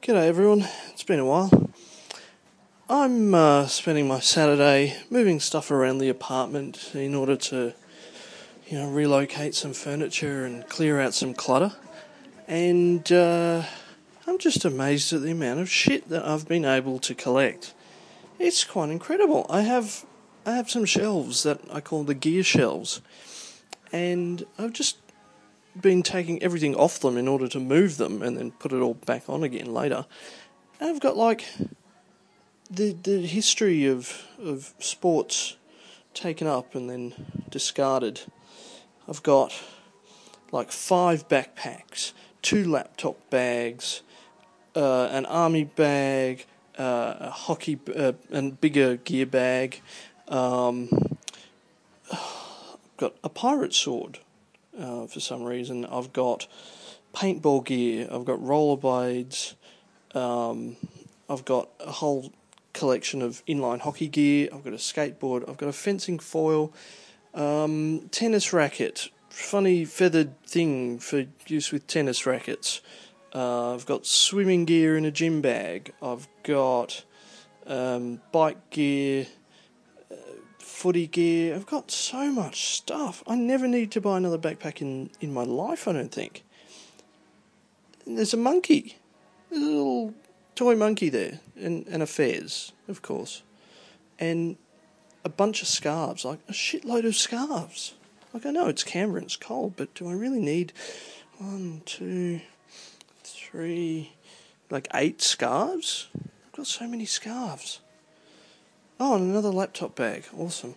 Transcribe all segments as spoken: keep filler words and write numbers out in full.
G'day everyone, it's been a while. I'm uh, spending my Saturday moving stuff around the apartment in order to, you know, relocate some furniture and clear out some clutter. And uh, I'm just amazed at the amount of shit that I've been able to collect. It's quite incredible. I have I have some shelves that I call the gear shelves, and I've just been taking everything off them in order to move them and then put it all back on again later. And I've got like the the history of of sports taken up and then discarded. I've got like five backpacks, two laptop bags, uh, an army bag, uh, a hockey uh, and bigger gear bag. Um, I've got a pirate sword. Uh, for some reason, I've got paintball gear, I've got rollerblades, um, I've got a whole collection of inline hockey gear, I've got a skateboard, I've got a fencing foil, um, tennis racket, funny feathered thing for use with tennis rackets. Uh, I've got swimming gear in a gym bag, I've got um, bike gear, footy gear. I've got so much stuff. I never need to buy another backpack in, in my life, I don't think. And there's a monkey. There's a little toy monkey there. And, and a fez, of course. And a bunch of scarves. Like a shitload of scarves. Like I know it's Canberra and it's cold, but do I really need one, two, three, like eight scarves? I've got so many scarves. Oh, and another laptop bag. Awesome.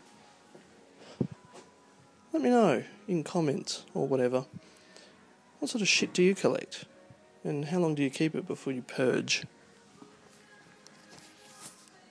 Let me know in comments or whatever. What sort of shit do you collect? And how long do you keep it before you purge?